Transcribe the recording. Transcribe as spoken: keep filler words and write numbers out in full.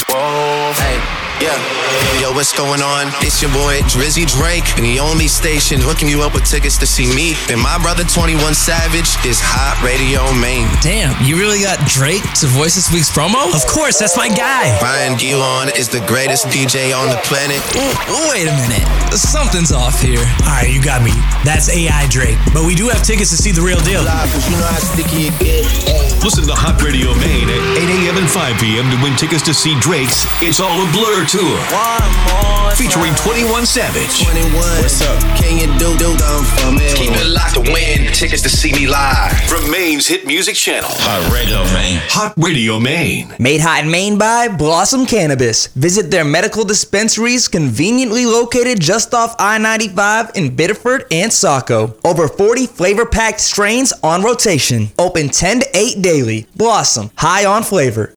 Whoa, hey, yeah. Yo, what's going on? It's your boy Drizzy Drake, and the only station hooking you up with tickets to see me and my brother twenty-one Savage is Hot Radio Maine. Damn, you really got Drake to voice this week's promo? Of course, that's my guy. Ryan Gilon is the greatest D J on the planet. Ooh, wait a minute, something's off here. All right, you got me. That's A I Drake, but we do have tickets to see the real deal. Listen to Hot Radio Maine at eight a.m. and five p.m. to win tickets to see Drake's It's All a Blur tour. Featuring twenty-one Savage. twenty-one, what's up? Can you do do dumb for me? Keep it locked to win tickets to see me live. From Maine's hit music channel. Hot Radio Maine. Hot Radio Maine. Made hot in Maine by Blossom Cannabis. Visit their medical dispensaries conveniently located just off I ninety-five in Biddeford and Saco. Over forty flavor-packed strains on rotation. Open ten to eight daily. Blossom, high on flavor.